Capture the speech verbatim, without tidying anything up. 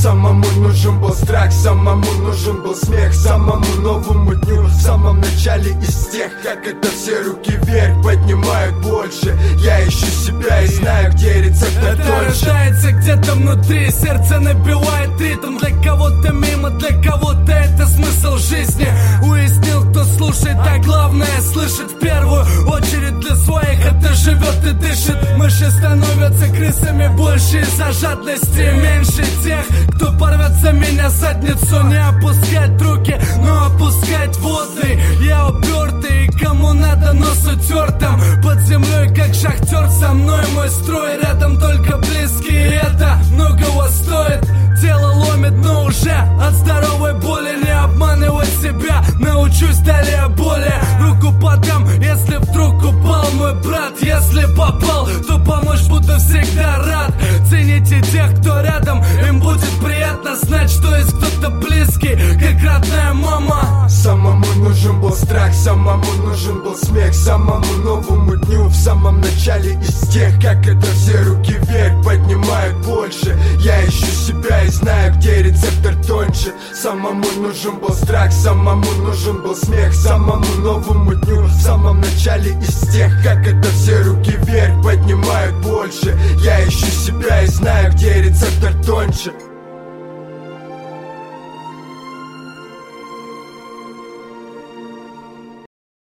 Самому нужен был страх, самому нужен был смех, самому новому дню в самом начале из тех, как это все руки вверх поднимают больше. Я ищу себя и знаю, где рецепт это тоньше. Рождается где-то внутри, сердце набивает ритм. Для кого-то мимо, для кого-то это смысл жизни. Уяснил, кто слушает, а главное слышит в первую очередь. Для своих это живет и дышит. Мыши становятся крысами больше из-за жадности, меньше тех, кто порвется меня задницу. Не опускать руки, но опускать воды. Я упертый, кому надо нос утертым. Под землей как шахтер, со мной мой строй. Рядом только близкие, это многого стоит. Тело ломит, но уже от здоровой боли. Не обманывай себя, научусь далее более. Руку подам, если вдруг упал мой брат. Если попал, то помочь буду всегда рад. Цените тех, кто рядом, им будет приятно знать, что есть кто-то близкий, как родная мама. Самому нужен был страх, самому нужен был смех, самому новому дню в самом начале из тех, как это все руки вверх поднимают больше. Я ищу себя и знаю, где рецептор тоньше. Самому нужен был страх, самому нужен был смех, самому новому дню в самом начале из тех, как это все руки вверх поднимают больше. Я ищу себя и знаю, где рецептор тоньше.